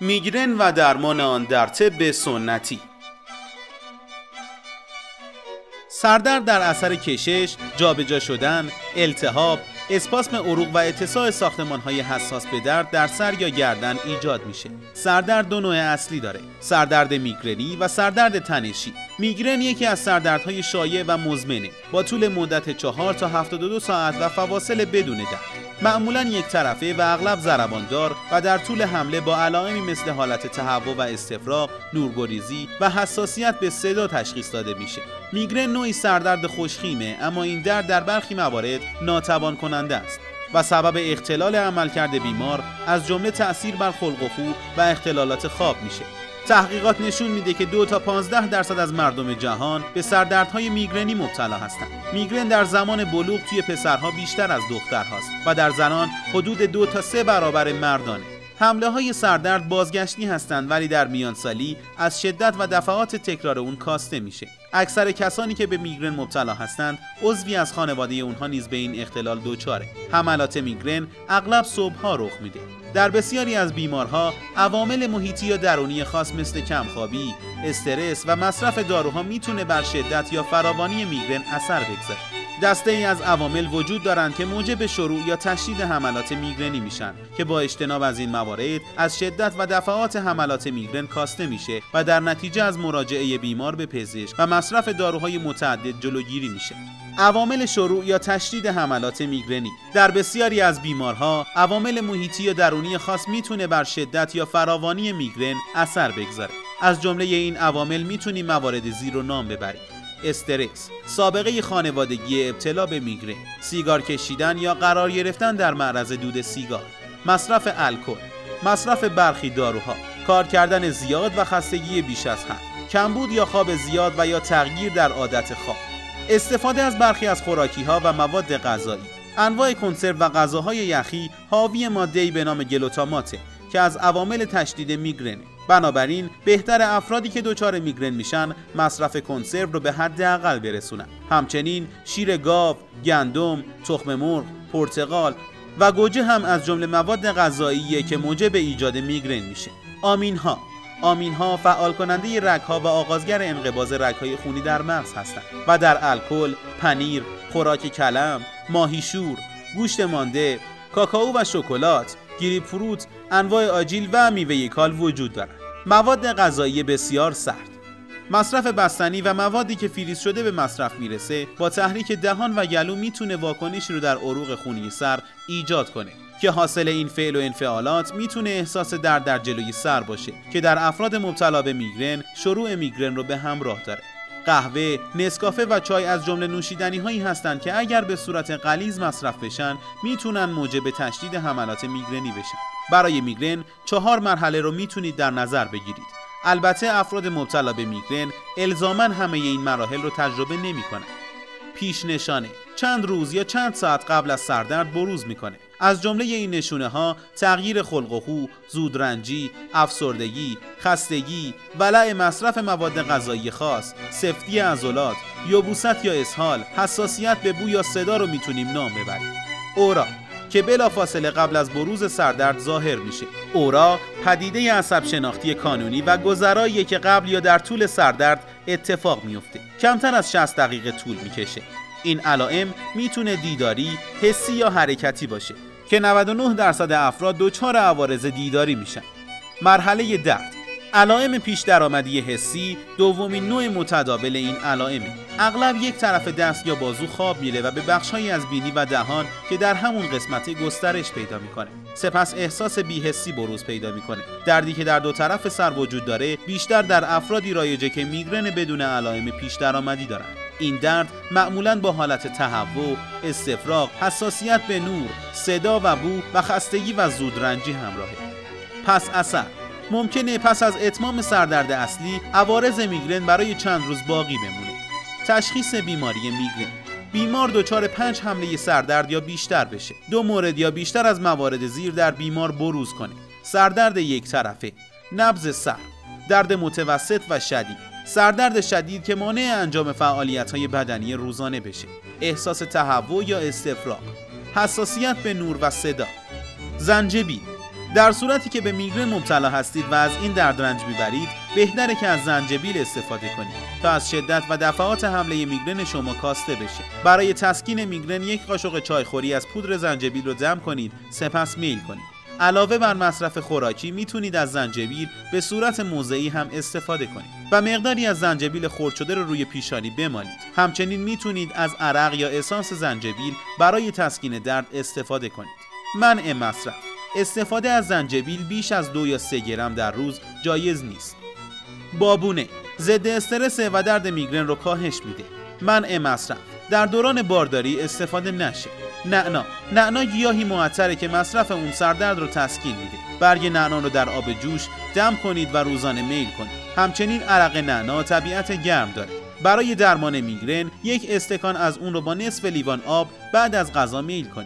میگرن و درمان آن در طب سنتی. سردرد در اثر کشش، جابجا شدن، التهاب، اسپاسم عروق و اتساع ساختمان‌های حساس به درد در سر یا گردن ایجاد میشه. سردرد دو نوع اصلی داره: سردرد میگرنی و سردرد تنشی. میگرن یکی از سردردهای شایع و مزمنه، با طول مدت 4 تا 72 ساعت و فواصل بدون درد. معمولاً یک طرفه و اغلب ضرباندار و در طول حمله با علائمی مثل حالت تهوع و استفراغ، نورگریزی و حساسیت به صدا تشخیص داده میشه. میگرن نوعی سردرد خوشخیمه، اما این درد در برخی موارد ناتوان کننده است و سبب اختلال عملکرد بیمار از جمله تأثیر بر خلق و خو و اختلالات خواب میشه. تحقیقات نشون میده که 2 تا 15% از مردم جهان به سردردهای میگرنی مبتلا هستند. میگرن در زمان بلوغ توی پسرها بیشتر از دخترهاست و در زنان حدود 2 تا 3 برابر مردانه. حمله های سردرد بازگشتی هستند، ولی در میانسالی از شدت و دفعات تکرار اون کاسته میشه. اکثر کسانی که به میگرن مبتلا هستند عضوی از خانواده اونها نیز به این اختلال دچاره. حملات میگرن اغلب صبح‌ها رخ میده. در بسیاری از بیمارها عوامل محیطی یا درونی خاص مثل کمخوابی، استرس و مصرف داروها میتونه بر شدت یا فراوانی میگرن اثر بگذاره. دسته‌ای از عوامل وجود دارند که موجب شروع یا تشدید حملات میگرنی میشن که با اجتناب از این موارد از شدت و دفعات حملات میگرن کاسته میشه و در نتیجه از مراجعه بیمار به پزشک و مصرف داروهای متعدد جلوگیری میشه. عوامل شروع یا تشدید حملات میگرنی: در بسیاری از بیمارها عوامل محیطی یا درونی خاص میتونه بر شدت یا فراوانی میگرن اثر بگذاره. از جمله این عوامل میتونیم موارد زیر رو نام ببریم: استرس، سابقه خانوادگی ابتلا به میگرن، سیگار کشیدن یا قرار گرفتن در معرض دود سیگار، مصرف الکل، مصرف برخی داروها، کار کردن زیاد و خستگی بیش از حد، کمبود یا خواب زیاد و یا تغییر در عادت خواب، استفاده از برخی از خوراکی‌ها و مواد غذایی. انواع کنسرو و غذاهای یخی حاوی ماده‌ای به نام گلوتاماته که از عوامل تشدید میگرنه. بنابراین بهتر افرادی که دچار میگرن میشن مصرف کنسرو رو به حداقل برسونن. همچنین شیر گاو، گندم، تخم مرغ، پرتقال و گوجه هم از جمله مواد غذاییه که موجب ایجاد میگرن میشه. آمین‌ها فعال کننده رگ‌ها و آغازگر انقباض رگ‌های خونی در مغز هستند و در الکل، پنیر، خوراک کلم، ماهی شور، گوشت مانده، کاکائو و شکلات، گریپ فروت، انواع آجیل و میوه کال وجود دارند. مواد غذایی بسیار سرد، مصرف بستنی و موادی که فریز شده به مصرف میرسه با تحریک دهان و گلو میتونه واکنشی رو در عروق خونی سر ایجاد کنه که حاصل این فعل و انفعالات میتونه احساس درد در جلوی سر باشه که در افراد مبتلا به میگرن شروع میگرن رو به همراه داره. قهوه، نسکافه و چای از جمله نوشیدنی هایی هستند که اگر به صورت غلیظ مصرف بشن میتونن موجب تشدید حملات میگرنی بشن. برای میگرن 4 مرحله رو میتونید در نظر بگیرید. البته افراد مبتلا به میگرن الزاماً همه این مراحل رو تجربه نمی‌کنن. پیش نشانه: چند روز یا چند ساعت قبل از سردرد بروز میکنه. از جمله این نشونه ها تغییر خلق و خو، زودرنجی، افسردگی، خستگی، ولع مصرف مواد غذایی خاص، سفتی عضلات، یبوست یا اسهال، حساسیت به بو یا صدا رو میتونیم نام ببریم. اورا که بلافاصله قبل از بروز سردرد ظاهر میشه. اورا پدیده عصب شناختی کانونی و گذراییه که قبل یا در طول سردرد اتفاق میفته. کمتر از 60 دقیقه طول میکشه. این علائم میتونه دیداری، حسی یا حرکتی باشه که 99% افراد دچار عوارض دیداری میشن. مرحله درد: علائم پیش درآمدی حسی دومین نوع متداول این علائمه. اغلب یک طرف دست یا بازو خواب میره و به بخش‌هایی از بینی و دهان که در همون قسمت گسترش پیدا میکنه. سپس احساس بی‌حسی بروز پیدا میکنه. دردی که در 2 طرف سر وجود داره بیشتر در افرادی رایجه که میگرن بدون علائم پیش درآمدی دارن. این درد معمولاً با حالت تهوع، استفراغ، حساسیت به نور، صدا و بو و خستگی و زودرنجی همراهه. پس اثر: ممکنه پس از اتمام سردرد اصلی عوارض میگرن برای چند روز باقی بمونه. تشخیص بیماری میگرن: بیمار دچار 5 حمله سردرد یا بیشتر بشه. 2 مورد یا بیشتر از موارد زیر در بیمار بروز کنه: سردرد یک طرفه، نبض سر، درد متوسط و شدید، سردرد شدید که مانع انجام فعالیت‌های بدنی روزانه بشه، احساس تهوع یا استفراغ، حساسیت به نور و صدا. زنجبیل: در صورتی که به میگرن مبتلا هستید و از این درد رنج میبرید، بهتره که از زنجبیل استفاده کنید تا از شدت و دفعات حمله میگرن شما کاسته بشه. برای تسکین میگرن 1 قاشق چایخوری از پودر زنجبیل رو دم کنید، سپس میل کنید. علاوه بر مصرف خوراکی میتونید از زنجبیل به صورت موضعی هم استفاده کنید و مقداری از زنجبیل خرد شده رو روی پیشانی بمالید. همچنین میتونید از عرق یا اسانس زنجبیل برای تسکین درد استفاده کنید. منع مصرف: استفاده از زنجبیل بیش از 2 یا 3 گرم در روز جایز نیست. بابونه: ضد استرس و درد میگرن رو کاهش میده. منع مصرف: در دوران بارداری استفاده نشه. نعنا گیاهی معطره که مصرف اون سردرد رو تسکین میده. برگ نعنا رو در آب جوش دم کنید و روزانه میل کنید. همچنین عرق نعنا طبیعت گرم داره. برای درمان میگرن 1 استکان از اون رو با نصف لیوان آب بعد از غذا میل کنید.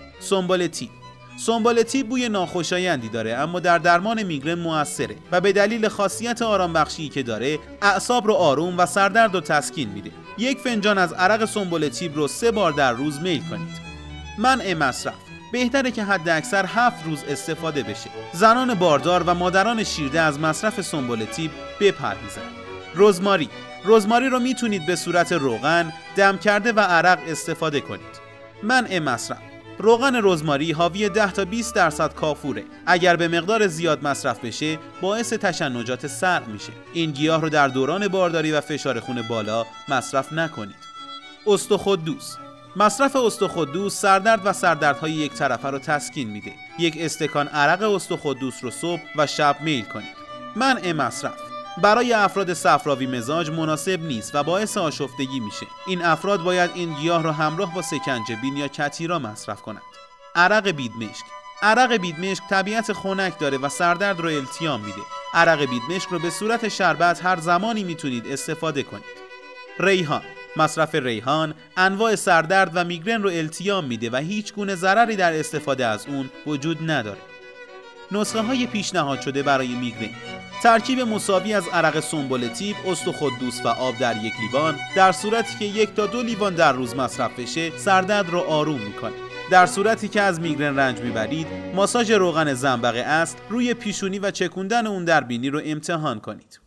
سنبال تیب بوی ناخوشایندی داره، اما در درمان میگرن موثره و به دلیل خاصیت آرام بخشی که داره اعصاب رو آروم و سردرد رو تسکین میده. 1 فنجان از عرق سنبال تیب رو 3 بار در روز میل کنید. منع مصرف: بهتره که حد اکثر 7 روز استفاده بشه. زنان باردار و مادران شیرده از مصرف سنبال تیب بپرهیزن. رزماری رو میتونید به صورت روغن، دم کرده و عرق استفاده کنید. منع مصرف: روغن رزماری حاوی 10 تا 20% کافوره. اگر به مقدار زیاد مصرف بشه باعث تشنجات سر میشه. این گیاه رو در دوران بارداری و فشار خون بالا مصرف نکنید. استخودوس: مصرف استخودوس سردرد و سردردهای یک طرفه رو تسکین میده. 1 استکان عرق استخودوس رو صبح و شب میل کنید. منع مصرف: برای افراد صفراوی مزاج مناسب نیست و باعث آشفتگی میشه. این افراد باید این گیاه رو همراه با سکنجبین یا کتیرا مصرف کنند. عرق بیدمشک طبیعت خنک داره و سردرد رو التیام میده. عرق بیدمشک رو به صورت شربت هر زمانی میتونید استفاده کنید. مصرف ریحان انواع سردرد و میگرن رو التیام میده و هیچ گونه ضرری در استفاده از اون وجود نداره. نسخه های پیشنهاد شده برای میگرن: ترکیب مساوی از عرق سنبال تیب، استخودوس و آب در 1 لیوان. در صورتی که 1 تا 2 لیوان در روز مصرف بشه سردرد رو آروم میکنه. در صورتی که از میگرن رنج میبرید ماساژ روغن زنبق اصل روی پیشونی و چکوندن اون در بینی رو امتحان کنید.